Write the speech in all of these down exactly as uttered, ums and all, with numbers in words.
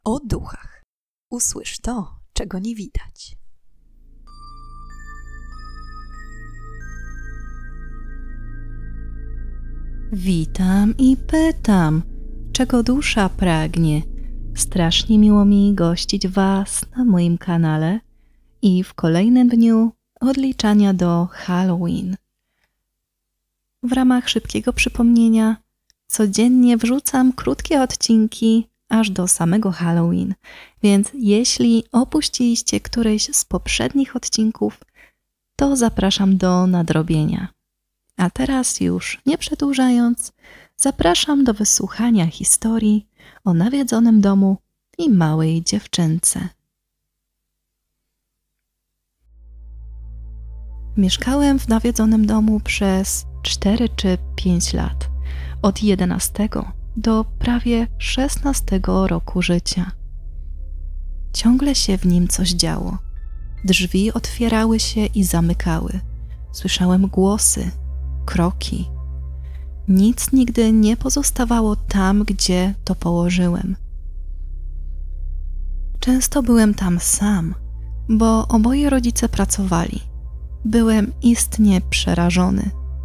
O duchach. Usłysz to, czego nie widać. Witam i pytam, czego dusza pragnie. Strasznie miło mi gościć Was na moim kanale i w kolejnym dniu odliczania do Halloween. W ramach szybkiego przypomnienia codziennie wrzucam krótkie odcinki aż do samego Halloween, więc jeśli opuściliście któryś z poprzednich odcinków, to zapraszam do nadrobienia. A teraz już nie przedłużając, zapraszam do wysłuchania historii o nawiedzonym domu i małej dziewczynce. Mieszkałem w nawiedzonym domu przez cztery czy pięć lat, od jedenastego do prawie szesnastego roku życia. Ciągle się w nim coś działo. Drzwi otwierały się i zamykały. Słyszałem głosy, kroki. Nic nigdy nie pozostawało tam, gdzie to położyłem. Często byłem tam sam, bo oboje rodzice pracowali. Byłem istnie przerażony.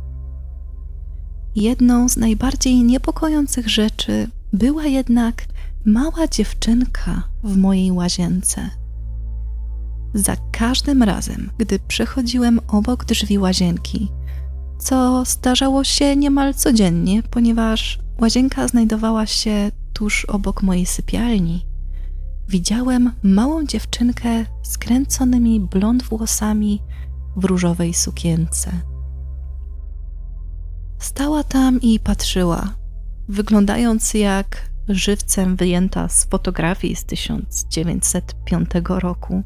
Jedną z najbardziej niepokojących rzeczy była jednak mała dziewczynka w mojej łazience. Za każdym razem, gdy przechodziłem obok drzwi łazienki, co zdarzało się niemal codziennie, ponieważ łazienka znajdowała się tuż obok mojej sypialni, widziałem małą dziewczynkę z kręconymi blond włosami w różowej sukience. Stała tam i patrzyła, wyglądając jak żywcem wyjęta z fotografii z tysiąc dziewięćset piątego roku.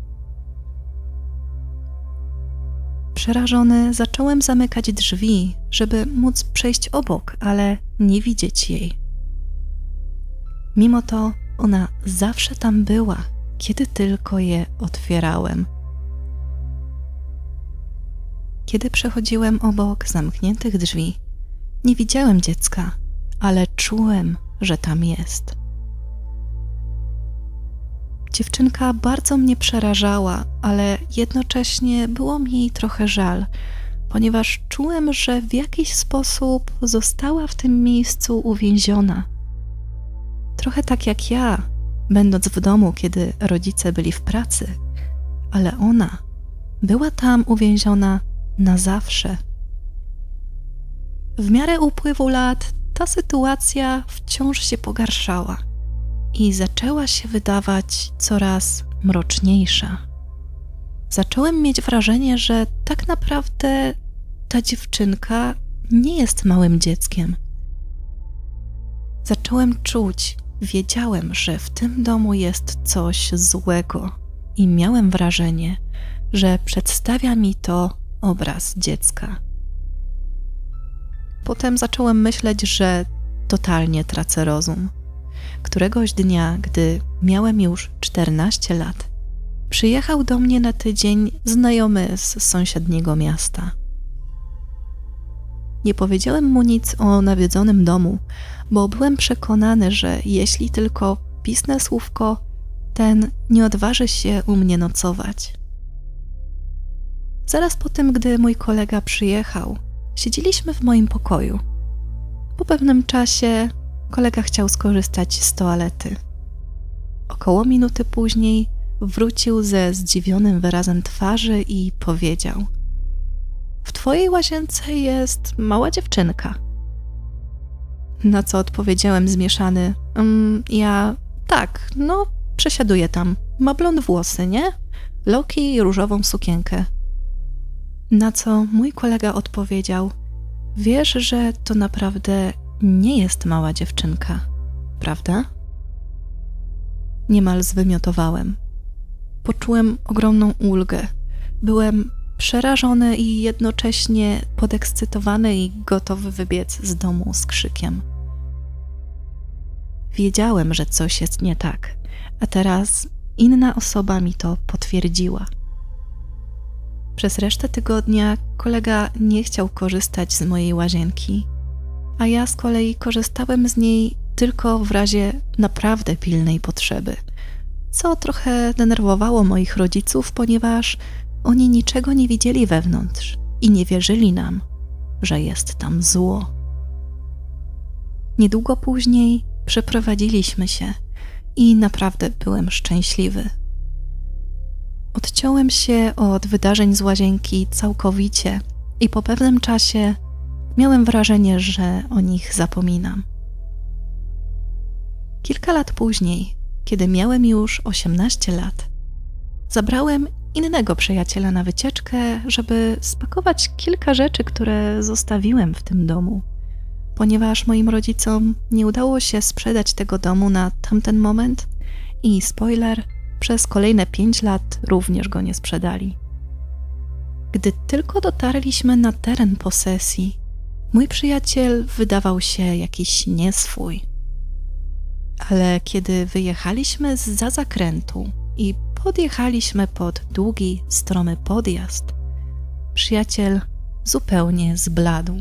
Przerażony zacząłem zamykać drzwi, żeby móc przejść obok, ale nie widzieć jej. Mimo to ona zawsze tam była, kiedy tylko je otwierałem. Kiedy przechodziłem obok zamkniętych drzwi, nie widziałem dziecka, ale czułem, że tam jest. Dziewczynka bardzo mnie przerażała, ale jednocześnie było mi jej trochę żal, ponieważ czułem, że w jakiś sposób została w tym miejscu uwięziona. Trochę tak jak ja, będąc w domu, kiedy rodzice byli w pracy, ale ona była tam uwięziona na zawsze. W miarę upływu lat ta sytuacja wciąż się pogarszała i zaczęła się wydawać coraz mroczniejsza. Zacząłem mieć wrażenie, że tak naprawdę ta dziewczynka nie jest małym dzieckiem. Zacząłem czuć, wiedziałem, że w tym domu jest coś złego i miałem wrażenie, że przedstawia mi to obraz dziecka. Potem zacząłem myśleć, że totalnie tracę rozum. Któregoś dnia, gdy miałem już czternaście lat, przyjechał do mnie na tydzień znajomy z sąsiedniego miasta. Nie powiedziałem mu nic o nawiedzonym domu, bo byłem przekonany, że jeśli tylko pisnę słówko, ten nie odważy się u mnie nocować. Zaraz po tym, gdy mój kolega przyjechał, siedzieliśmy w moim pokoju. Po pewnym czasie kolega chciał skorzystać z toalety. Około minuty później wrócił ze zdziwionym wyrazem twarzy i powiedział: „W twojej łazience jest mała dziewczynka”. Na co odpowiedziałem zmieszany: um, ja, tak, no przesiaduję tam, ma blond włosy, nie? Loki i różową sukienkę. Na co mój kolega odpowiedział: „Wiesz, że to naprawdę nie jest mała dziewczynka, prawda?” Niemal zwymiotowałem. Poczułem ogromną ulgę. Byłem przerażony i jednocześnie podekscytowany i gotowy wybiec z domu z krzykiem. Wiedziałem, że coś jest nie tak, a teraz inna osoba mi to potwierdziła. Przez resztę tygodnia kolega nie chciał korzystać z mojej łazienki, a ja z kolei korzystałem z niej tylko w razie naprawdę pilnej potrzeby, co trochę denerwowało moich rodziców, ponieważ oni niczego nie widzieli wewnątrz i nie wierzyli nam, że jest tam zło. Niedługo później przeprowadziliśmy się i naprawdę byłem szczęśliwy. Odciąłem się od wydarzeń z łazienki całkowicie i po pewnym czasie miałem wrażenie, że o nich zapominam. Kilka lat później, kiedy miałem już osiemnaście lat, zabrałem innego przyjaciela na wycieczkę, żeby spakować kilka rzeczy, które zostawiłem w tym domu, ponieważ moim rodzicom nie udało się sprzedać tego domu na tamten moment i spoiler, przez kolejne pięć lat również go nie sprzedali. Gdy tylko dotarliśmy na teren posesji, mój przyjaciel wydawał się jakiś nieswój. Ale kiedy wyjechaliśmy zza zakrętu i podjechaliśmy pod długi, stromy podjazd, przyjaciel zupełnie zbladł.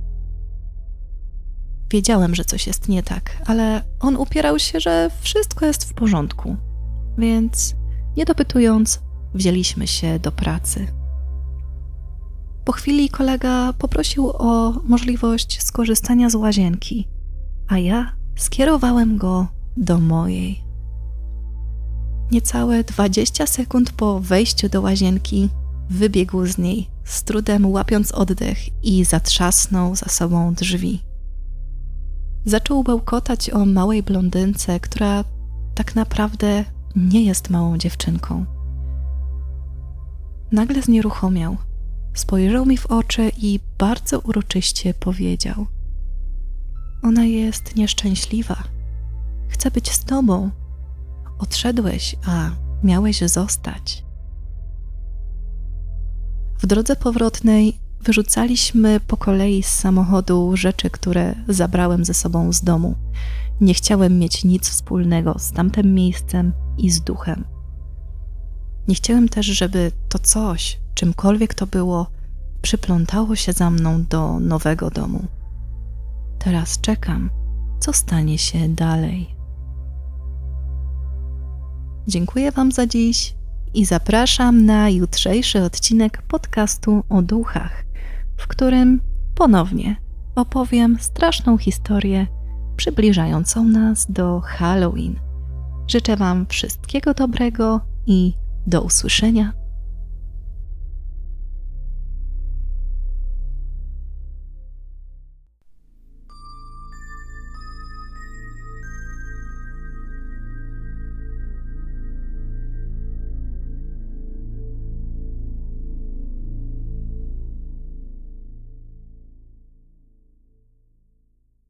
Wiedziałem, że coś jest nie tak, ale on upierał się, że wszystko jest w porządku, więc nie dopytując, wzięliśmy się do pracy. Po chwili kolega poprosił o możliwość skorzystania z łazienki, a ja skierowałem go do mojej. Niecałe dwadzieścia sekund po wejściu do łazienki wybiegł z niej, z trudem łapiąc oddech i zatrzasnął za sobą drzwi. Zaczął bełkotać o małej blondynce, która tak naprawdę nie jest małą dziewczynką. Nagle znieruchomiał, spojrzał mi w oczy i bardzo uroczyście powiedział: ona jest nieszczęśliwa. Chce być z tobą. Odszedłeś, a miałeś zostać. W drodze powrotnej wyrzucaliśmy po kolei z samochodu rzeczy, które zabrałem ze sobą z domu. Nie chciałem mieć nic wspólnego z tamtym miejscem i z duchem. Nie chciałem też, żeby to coś, czymkolwiek to było, przyplątało się za mną do nowego domu. Teraz czekam, co stanie się dalej. Dziękuję Wam za dziś i zapraszam na jutrzejszy odcinek podcastu o duchach, w którym ponownie opowiem straszną historię przybliżającą nas do Halloween. Życzę Wam wszystkiego dobrego i do usłyszenia